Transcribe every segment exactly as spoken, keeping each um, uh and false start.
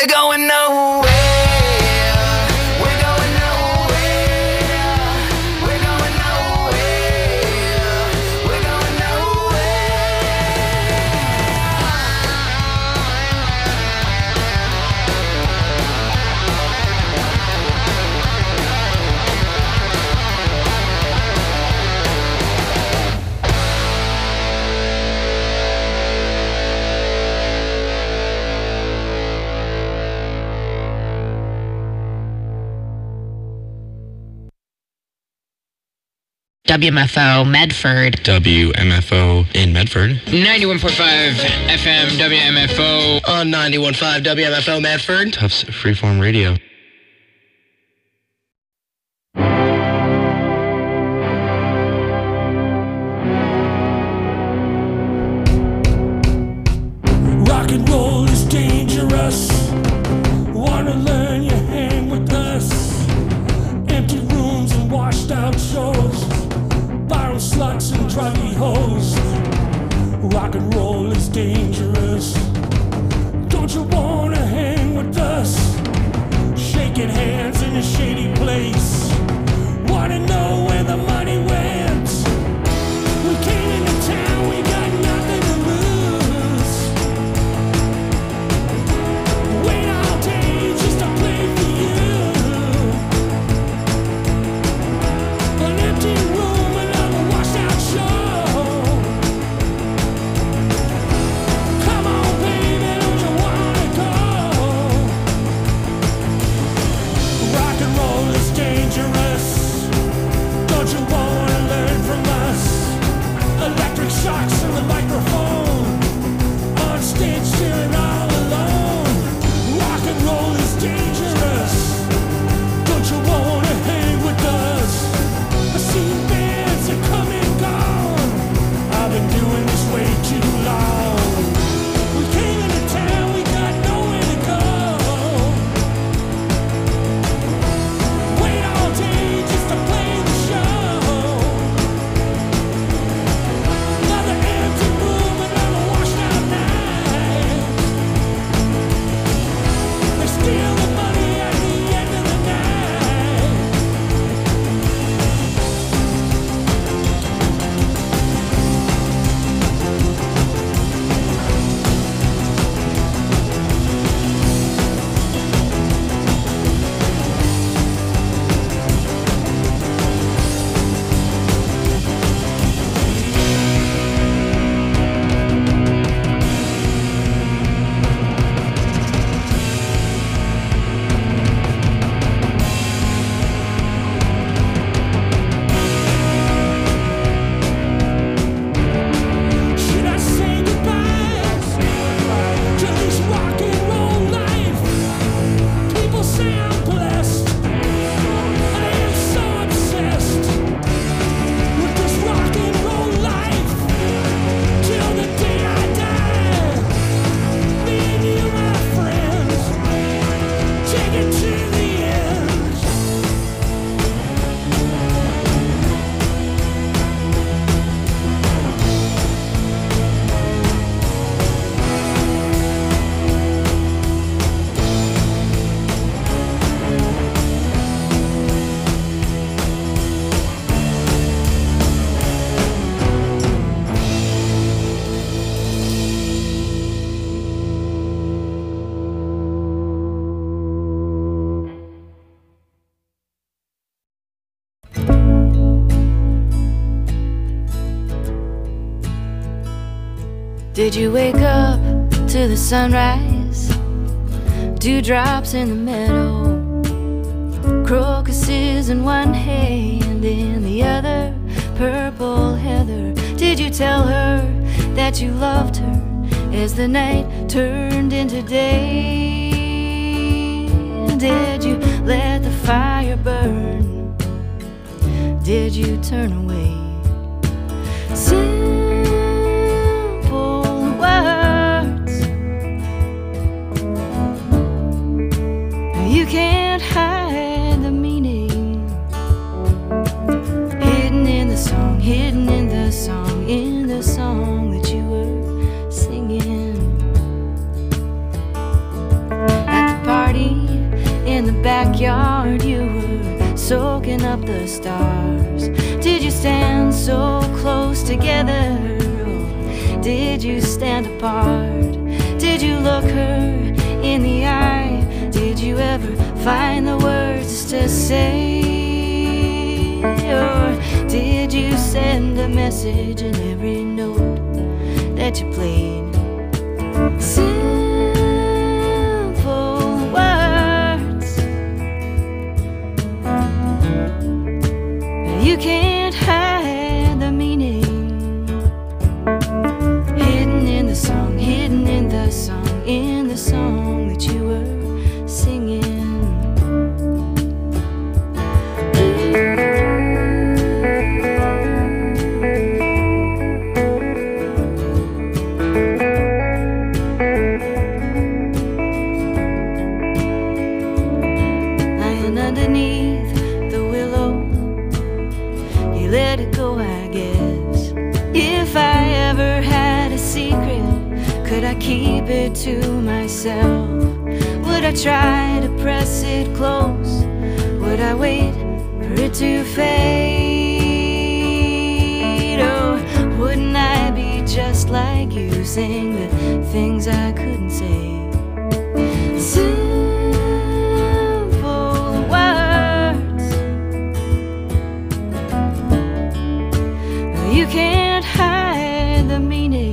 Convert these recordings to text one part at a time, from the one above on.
going nowhere. We're going nowhere. We're going nowhere. We're going W M F O Medford. W M F O in Medford. ninety-one point five F M W M F O. On ninety-one point five W M F O Medford. Tufts Freeform Radio. Rock and roll is dangerous. Wanna learn, you hang with us. Empty rooms and washed out shows. Borrow sluts and druggy hoes. Rock and roll is dangerous. Don't you wanna hang with us? Shaking hands in a shady place. Wanna know where the money went? We came into town, we got nothing to lose. Wait all day just to play for you. An empty room, another washed out show. Come on, baby, don't you wanna go? Rock and roll is dangerous. Don't you wanna learn from us? Electric shocks in the microphone. On stage, chilling all alone. Rock and roll is dangerous. Don't you wanna hang with us? I've seen bands that come and gone. I've been doing this way too long. We came into town, we got nowhere to go. Wait all day just to play the show. Another empty room, another washed out night. They steal the money at the end of the night. Should I say goodbye to this rock and roll life? People say I'm blessed. I am so obsessed with this rock and roll life till the day I die. Me and you, my friends, take it to the end. Did you wake up to the sunrise? Dewdrops in the meadow, crocuses in one hand, in the other purple heather. Did you tell her that you loved her as the night turned into day? Did you let the fire burn? Did you turn away? Simple words you can't hide the meaning, hidden in the song, hidden in the song, in the song that you were singing. At the up the stars? Did you stand so close together? Or did you stand apart? Did you look her in the eye? Did you ever find the words to say? Or did you send a message in every note that you played? Simple words, you can't hide the meaning, hidden in the song, hidden in the song, in the song that you were singing. Lying underneath the willow, you let it go, I guess. If I ever had a secret, could I keep it to myself? Would I try to press it close? Would I wait for it to fade? Or wouldn't I be just like you, saying the things I couldn't say? Simple words, you can't hide the meaning,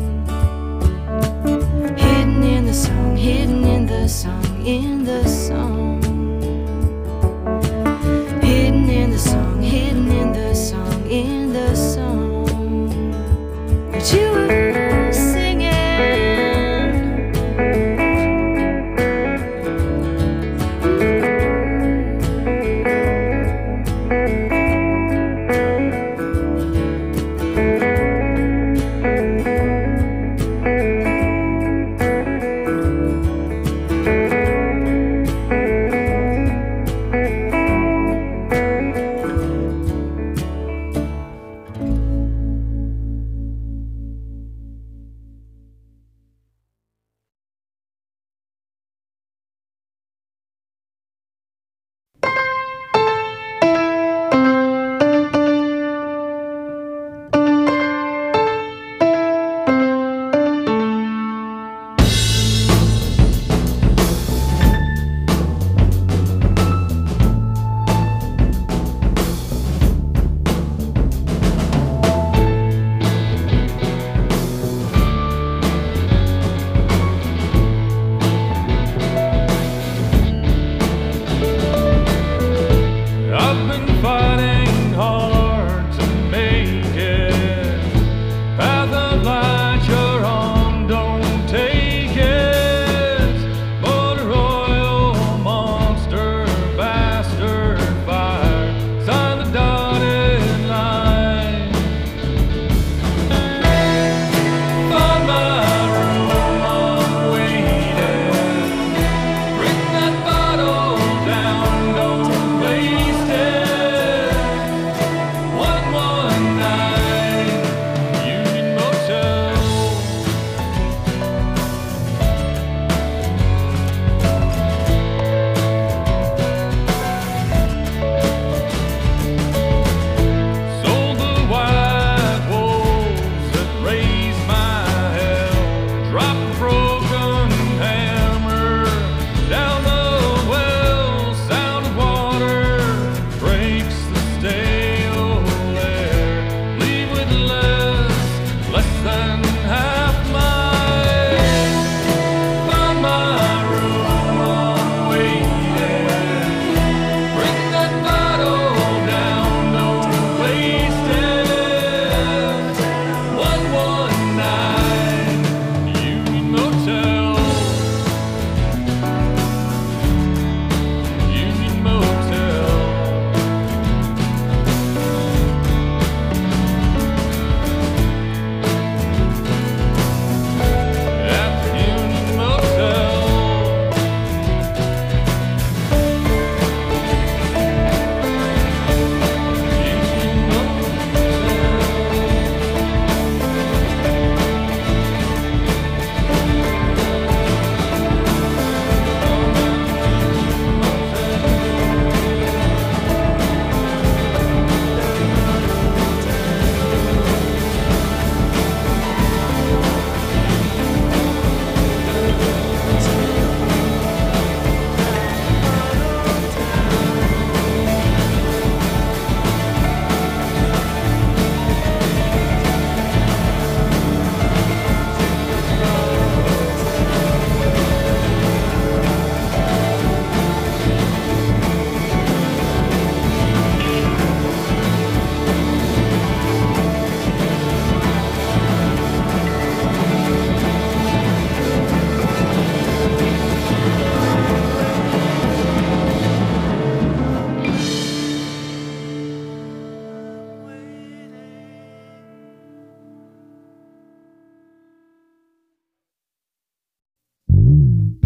hidden in the song, hidden in the song, in the song, hidden in the song, hidden in the song, in the song that you were singing.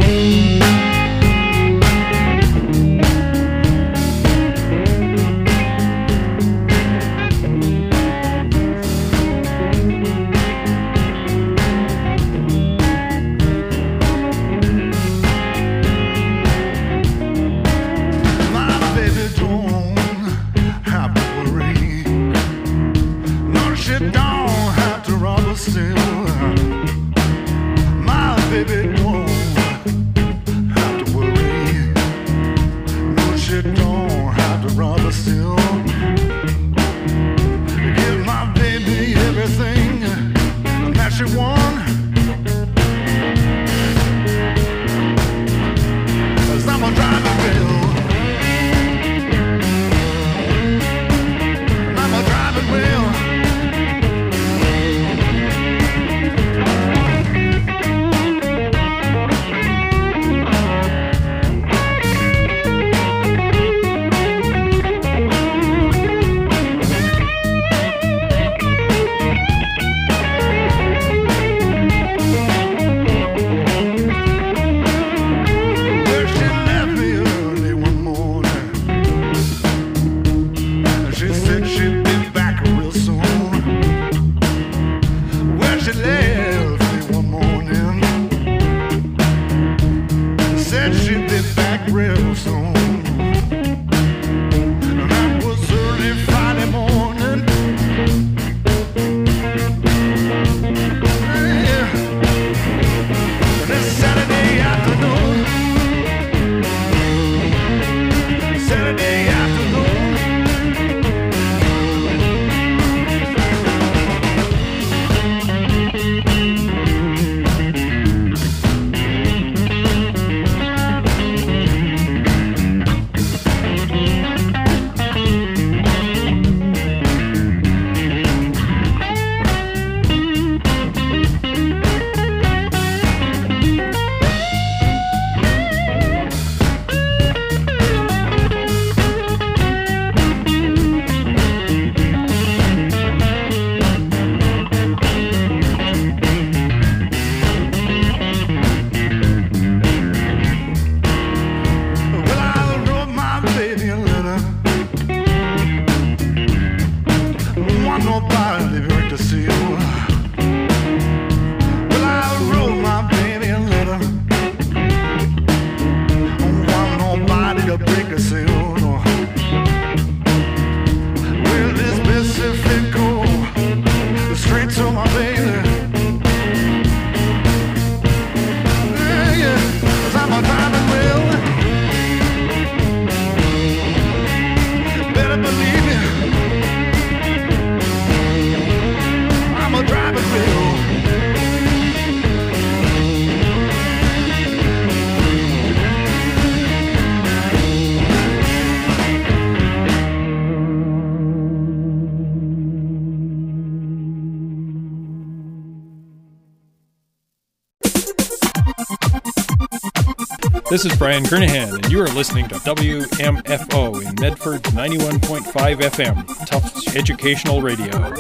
This is Brian Kernahan, and you are listening to W M F O in Medford ninety-one point five F M, Tufts Educational Radio.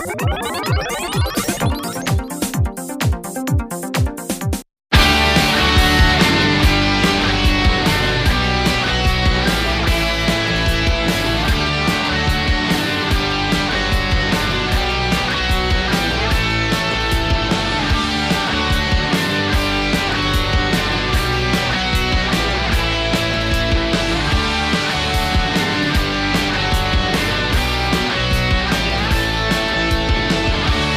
We'll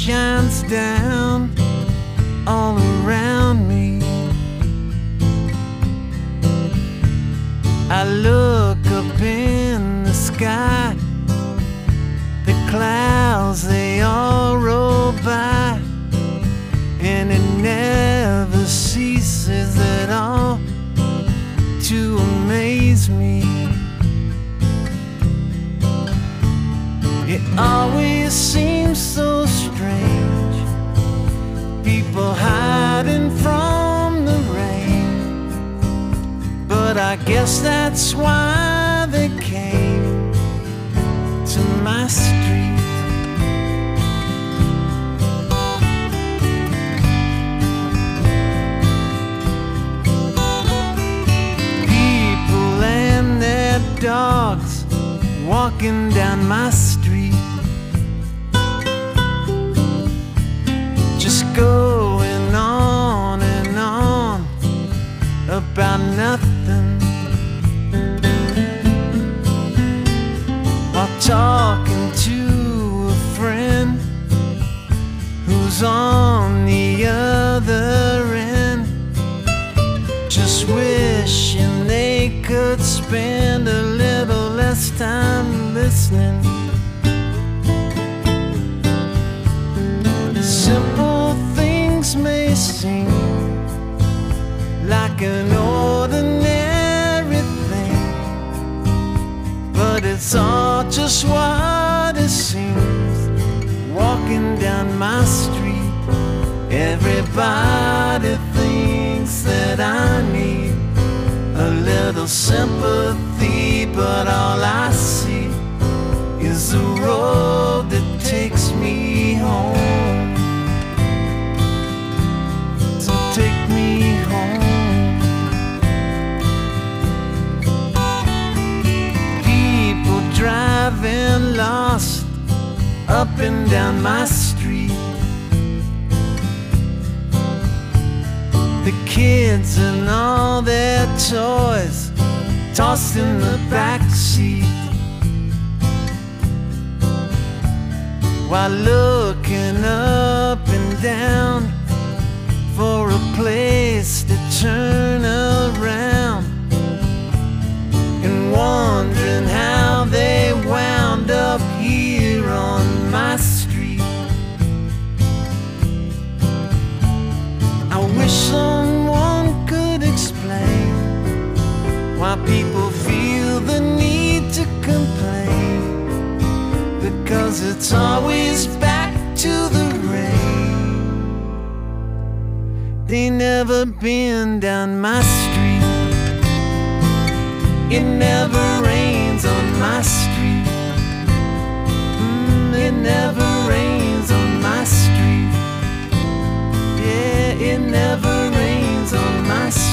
shines down all around me. I look up in the sky, the clouds they all roll by, and it never ceases at all to amaze me. It always seems so strange, people hiding from the rain, but I guess that's why they came to my street. People and their dogs walking down my street, just going on and on about nothing, while talking to a friend who's on the other end, just wishing they could spend a little less time listening. Simple things may seem like an ordinary thing, but it's all just what it seems. Walking down my street, everybody thinks that I need a little sympathy, but all I see is the road that takes me home. So take me home. People driving lost up and down my street, the kids and all their toys tossed in the back seat, while looking up and down for a place to turn around, and wondering how they wound up here on my street. I wish someone could explain why people feel the need to complain, because it's always back to the rain. They never been down my street, it never rains on my street. Mm, it never rains on my street. Yeah, it never rains on my street.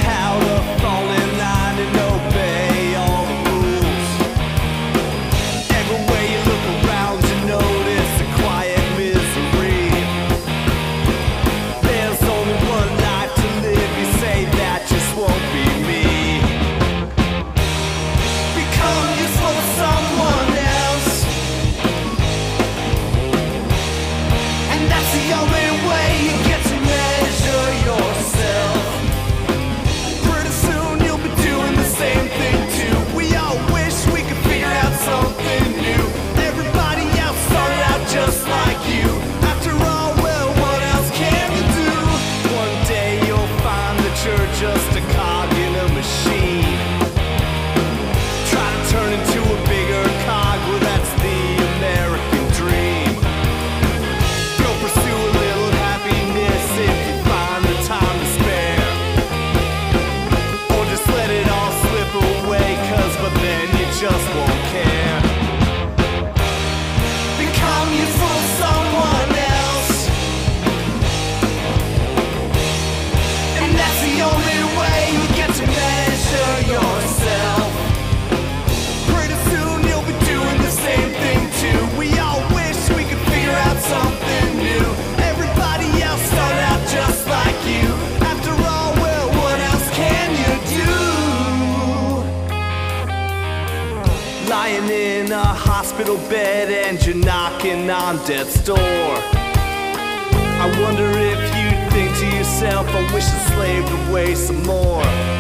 how to fall in line and obey all the rules. Everywhere you look around, you notice the quiet misery. There's only one life to live, you say that just won't be me. Become useful to someone else, and that's the only way you get to measure yourself. Pretty soon you'll be doing the same thing too. We all wish we could figure out something new. Everybody else started out just like you. After all, well, what else can you do? One day you'll find that you're just a cog in a machine. Try to turn into a bigger cog, well, that's the American dream. Go pursue a little happiness if you find the time to spare. Or just let it all slip away, cause but then you just won't care. Become useful to someone else, and that's the only way you get to measure yourself. Pretty soon you'll be doing the same thing too. We all wish we could figure out something new. Everybody else started out just like you. After all, well, what else can you do? Lying in a hospital bed and you're knocking on death's door. I wonder if you think to yourself, I wish I slaved away some more.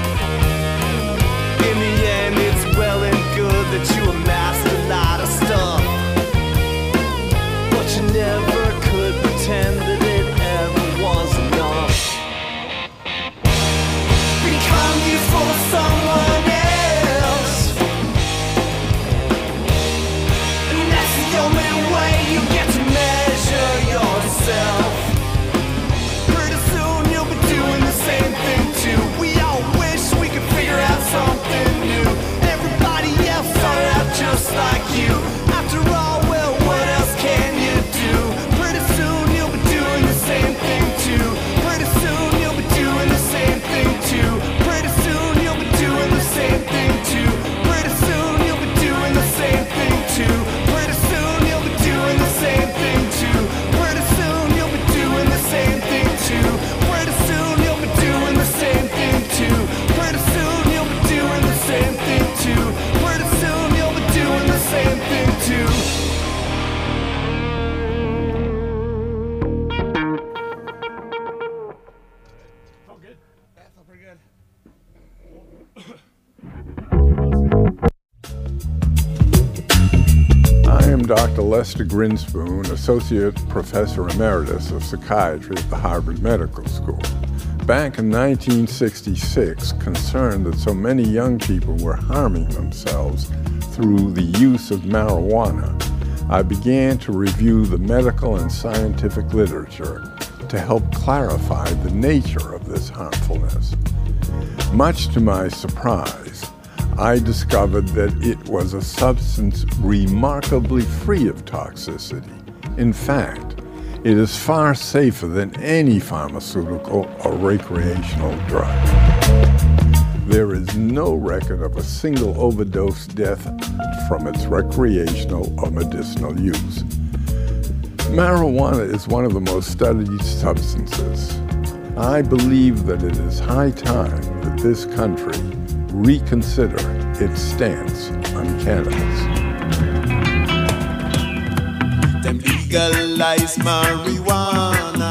In the end, it's well and good that you amassed a lot of stuff, but you never could pretend that it ever was enough. Become useful to someone else, and that's the only way you get to measure yourself. Pretty soon you'll be doing the same thing too. We all wish we could figure out something new. Everybody else started out just like you. After all, well, what else can you do? Pretty soon you'll be doing the same thing too. Pretty soon you'll be doing the same thing too. Pretty soon you'll be doing the same thing too. Pretty soon you'll be doing the same thing too. Pretty soon you'll be doing the same thing too. Pretty soon you'll be doing the same thing too. Pretty soon you'll be doing the same thing too. Pretty soon you'll be doing the same thing too. Pretty soon you'll be doing the same thing too. I am Doctor Lester Grinspoon, Associate Professor Emeritus of Psychiatry at the Harvard Medical School. Back in nineteen sixty-six, concerned that so many young people were harming themselves through the use of marijuana, I began to review the medical and scientific literature to help clarify the nature of this harmfulness. Much to my surprise, I discovered that it was a substance remarkably free of toxicity. In fact, it is far safer than any pharmaceutical or recreational drug. There is no record of a single overdose death from its recreational or medicinal use. Marijuana is one of the most studied substances. I believe that it is high time that this country reconsider its stance on cannabis. Them legalize marijuana.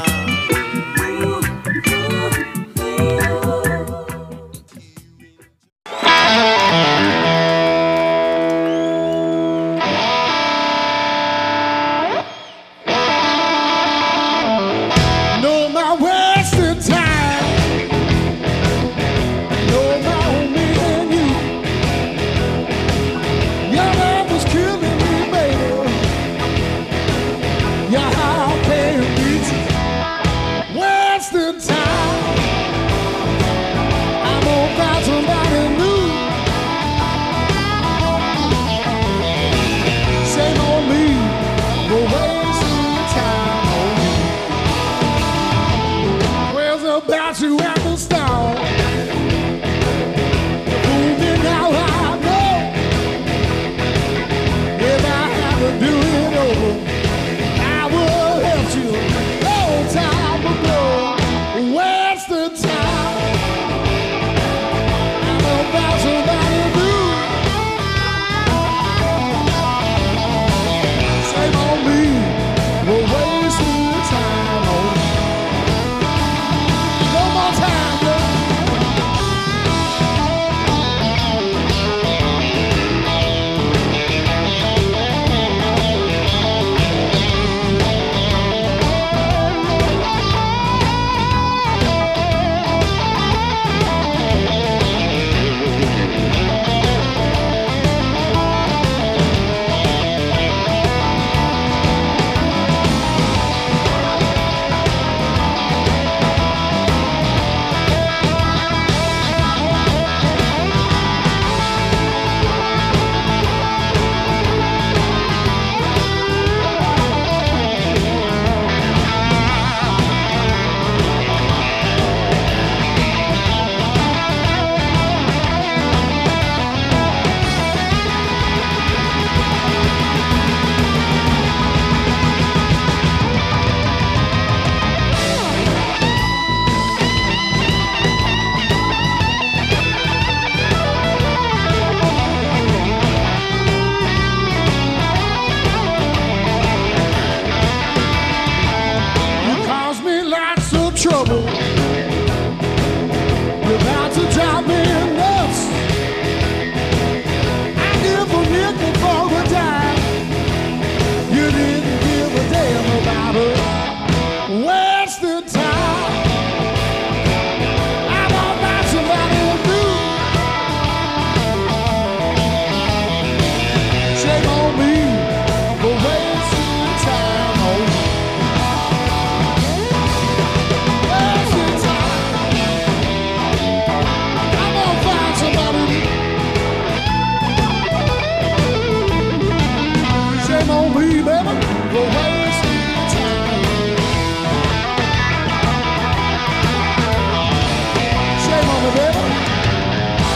No more wasted time. No more me and you. Your love was killing me, baby. Your heart can't reach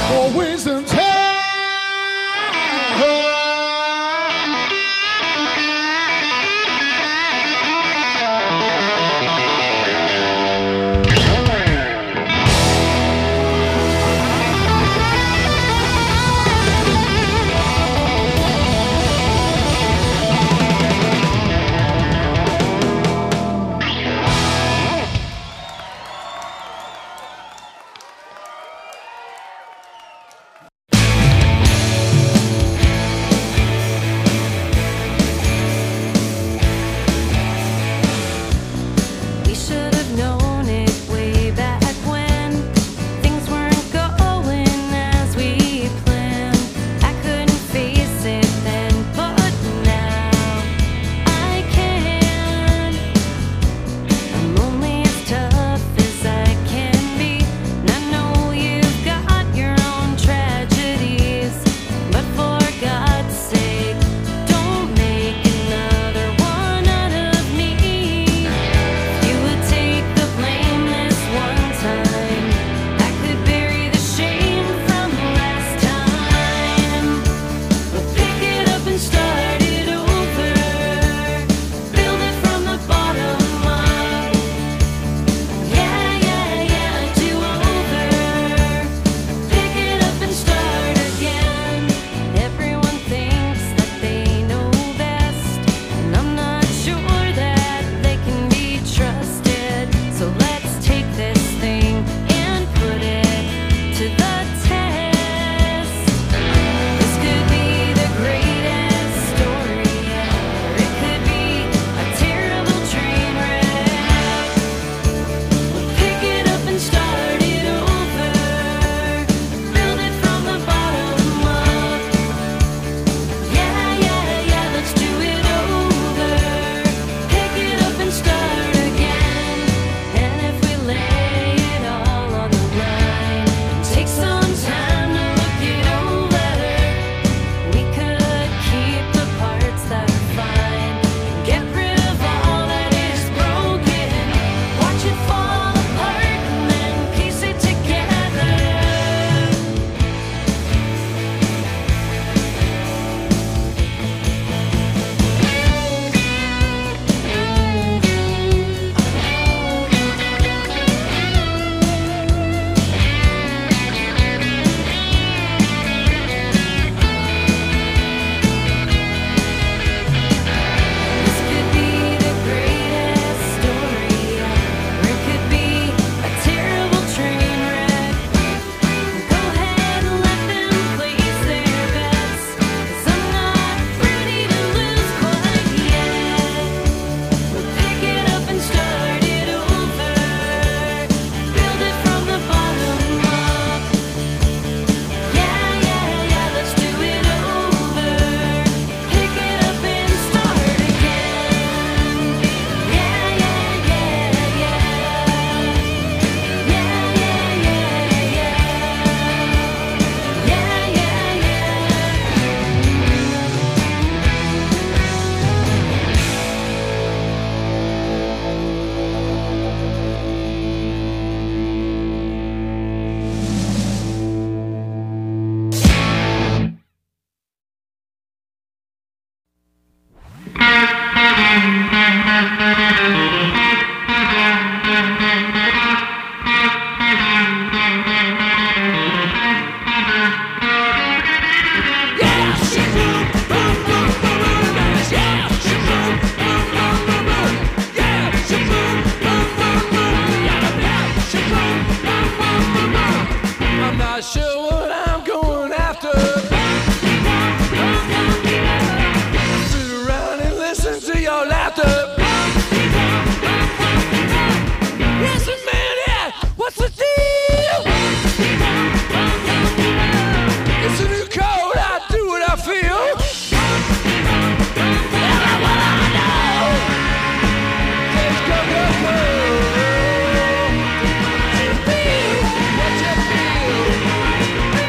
for wisdom tale. Feel what you feel.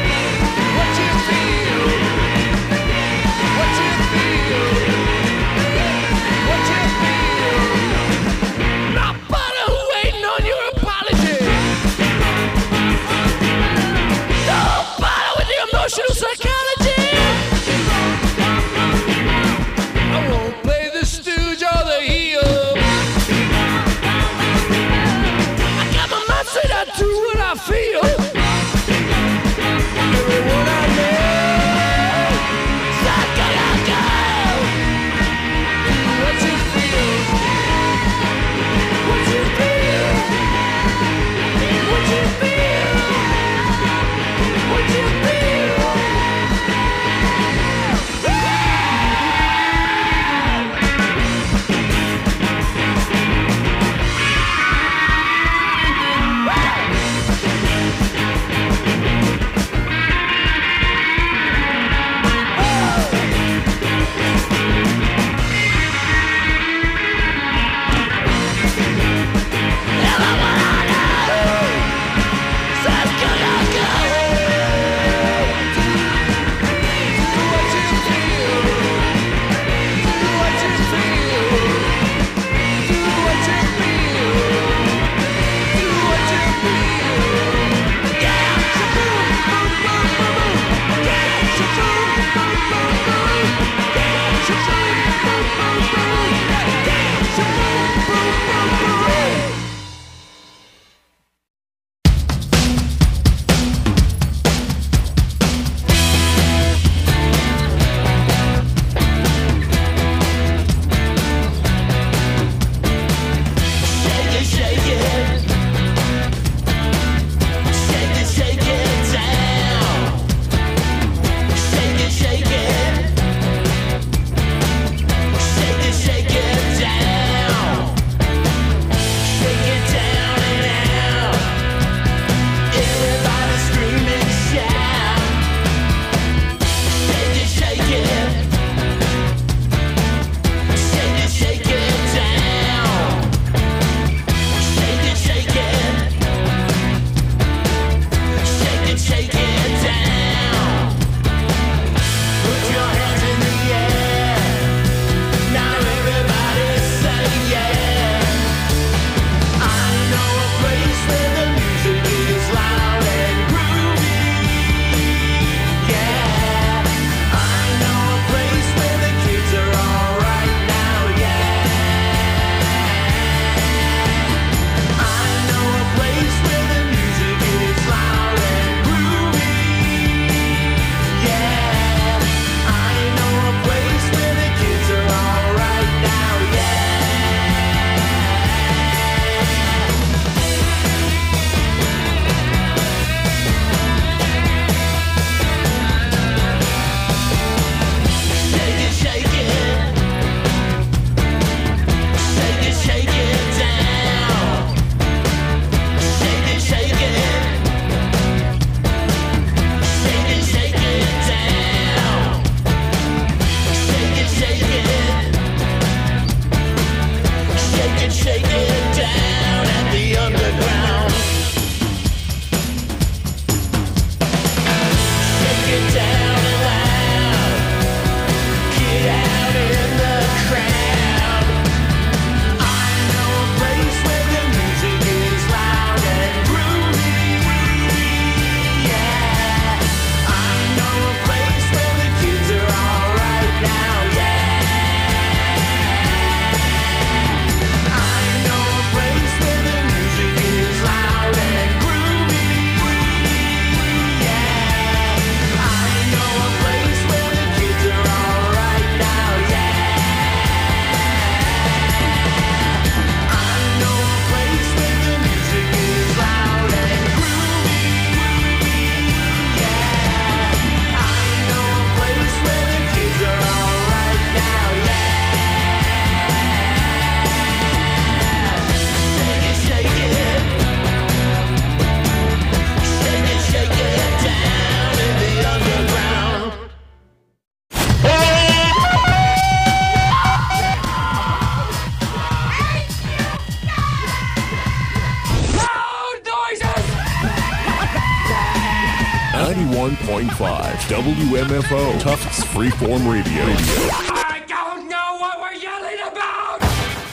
ninety-one point five W M F O, Tufts Freeform Radio. I don't know what we're yelling about!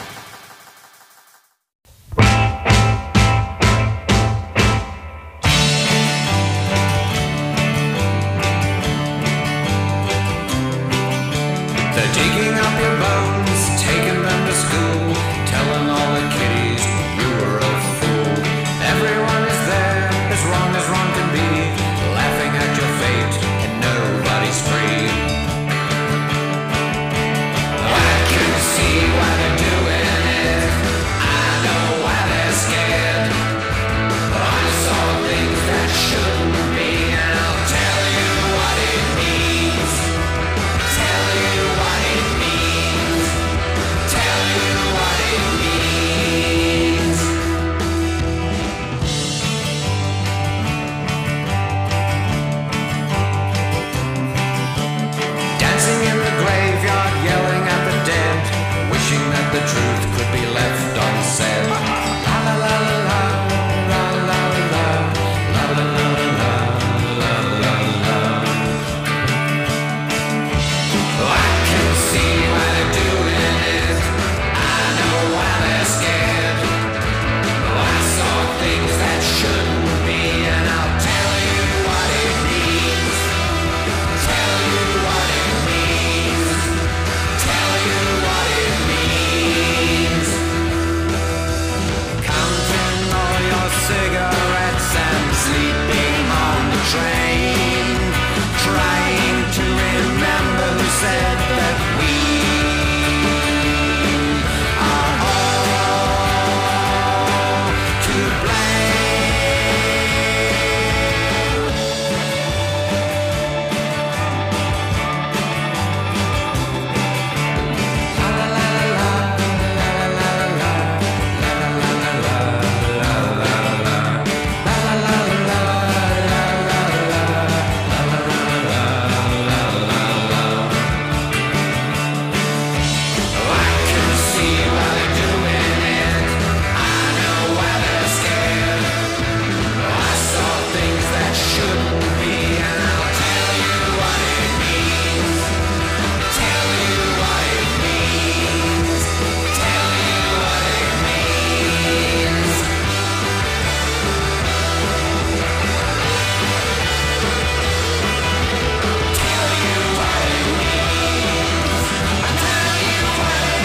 They're digging up your bones, taking them to school, telling all the kiddies you were a fool. Everyone is there, as wrong as wrong can be, laughing at your fate, and nobody's free. I can see why they're doing it, I know why they're scared. I saw things that shouldn't be, and I'll tell you what it means. Tell you what it means. Tell you what it means. Dancing in the graveyard, yelling at the dead, wishing that the truth could be left unsaid. La la la la la la la la la la la la la. I can see why they're doing it, I know why they're scared. I saw things that shouldn't be, and I'll tell you what it means. Tell you what it means. Tell you what it means. Counting all your cigarettes and sleeping on the train, trying to remember who said that we are all to blame. La la la la la la la la la la la la la la I can see why they're doing it, I know why they're scared. I saw things that shouldn't be, and I'll tell you what it means. Tell you what it means. Tell you what it means. Tell you what it means. I tell you what it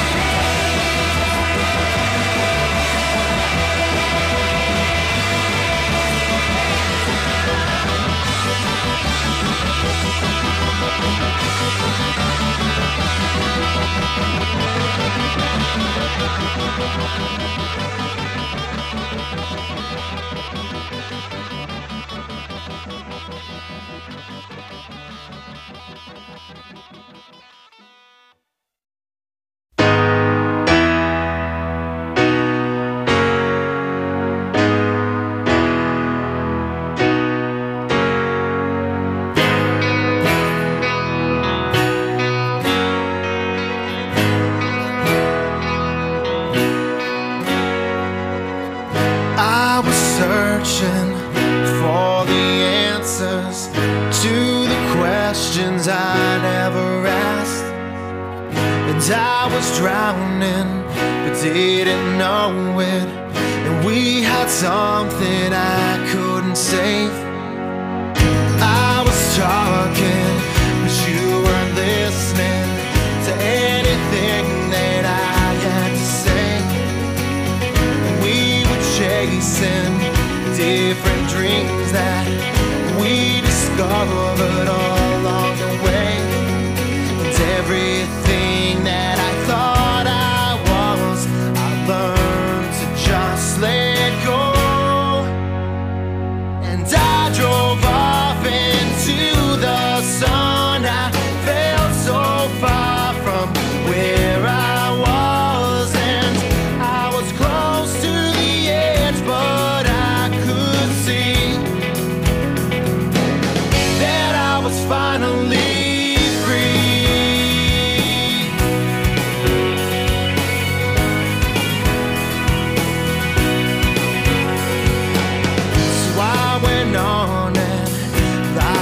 I was searching for the answers to the questions I never asked, and I was drowning but didn't know it, and we had something I couldn't save. I was talking but you weren't listening to anything that I had to say. We were chasing different dreams that we discovered all along the way. And everything that I thought I was, I learned to just let go. And I drove off into the sun. I felt so far from where I was, and I was close to the edge, but I could see that I was finally free. So I went on and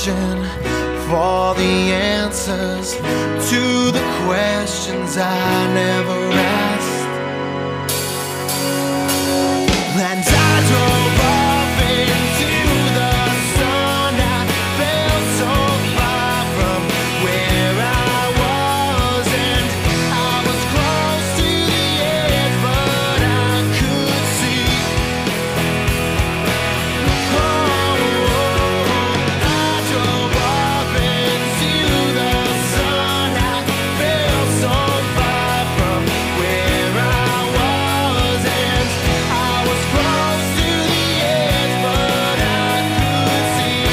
searching for the answers to the questions I never asked. And I drove off into the sun. I felt so far from where I was, and I was close to the edge, but I could see. Oh, I drove off into the sun. I felt so far from where I was, and I was close to the edge, but I could see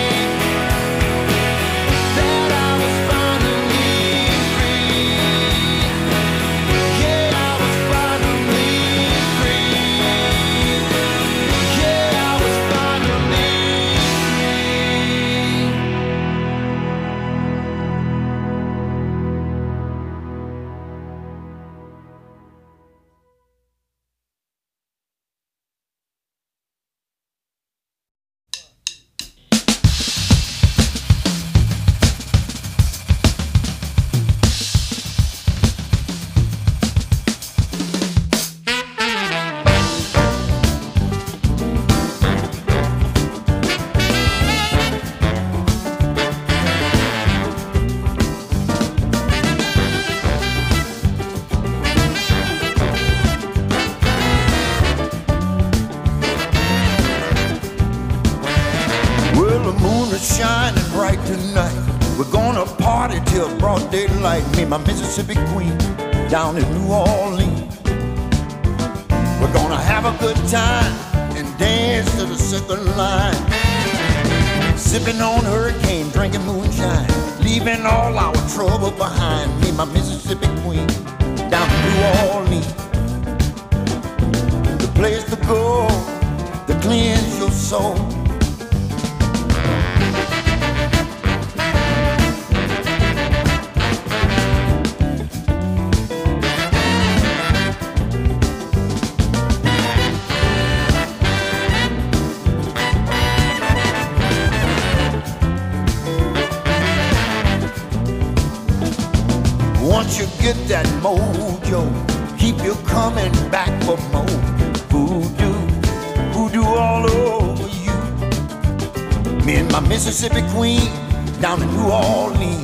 that I was finally free. Yeah, I was finally free. Yeah, I was finally Well, the moon is shining bright tonight. We're gonna party till broad daylight. Me and my Mississippi queen down in New Orleans. We're gonna have a good time and dance to the second line. Sipping on hurricane, drinking moonshine, leaving all our trouble behind. Me and my Mississippi queen down in New Orleans. The place to go to cleanse your soul. Once you get that mojo, keep you coming back for more. Voodoo, voodoo all over you. Me and my Mississippi queen down in New Orleans.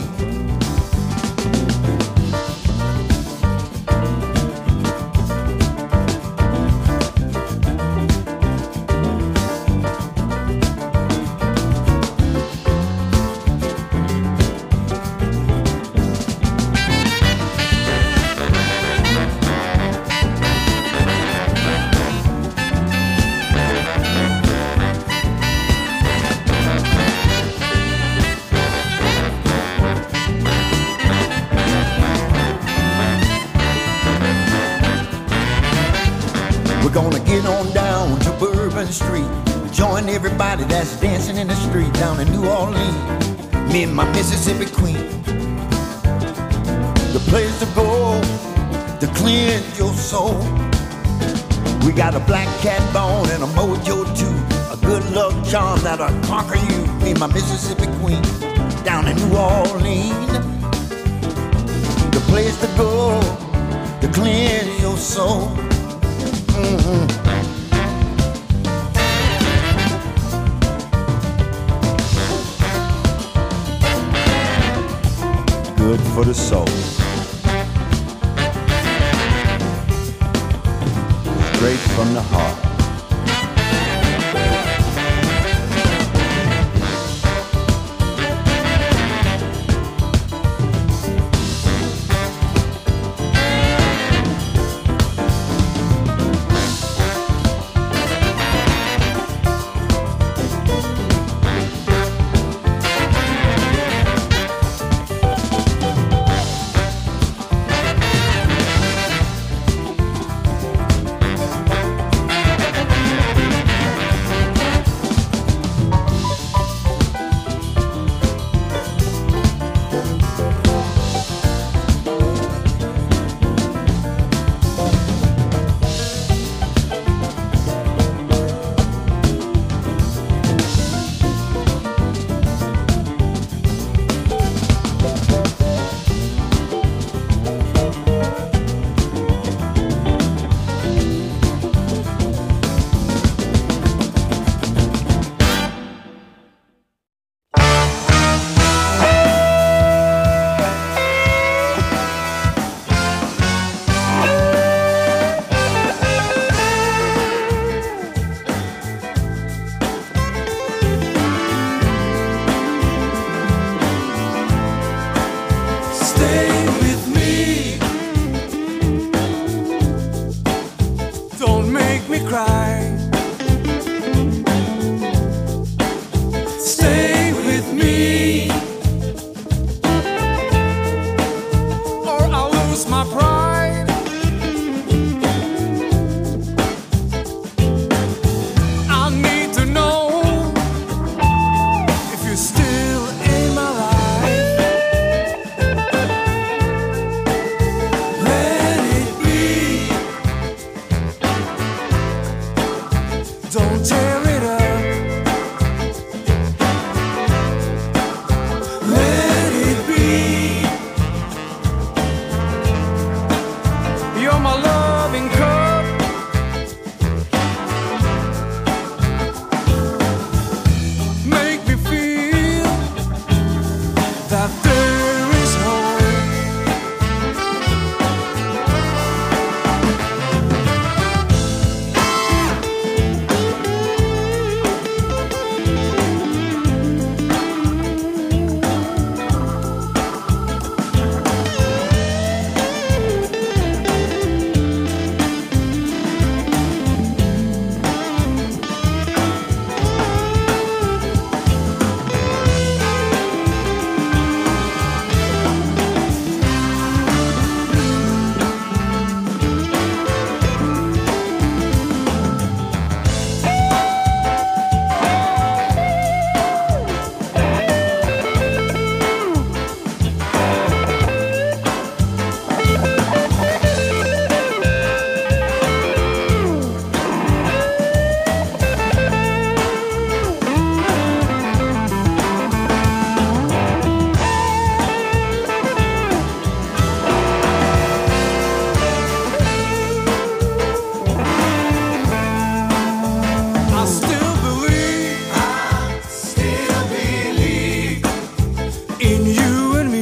We're gonna get on down to Bourbon Street, join everybody that's dancing in the street down in New Orleans. Me and my Mississippi queen. The place to go to cleanse your soul. We got a black cat bone and a mojo too, a good luck charm that'll conquer you. Me and my Mississippi queen down in New Orleans. The place to go to cleanse your soul. Mm-hmm. Good for the soul. Straight from the heart.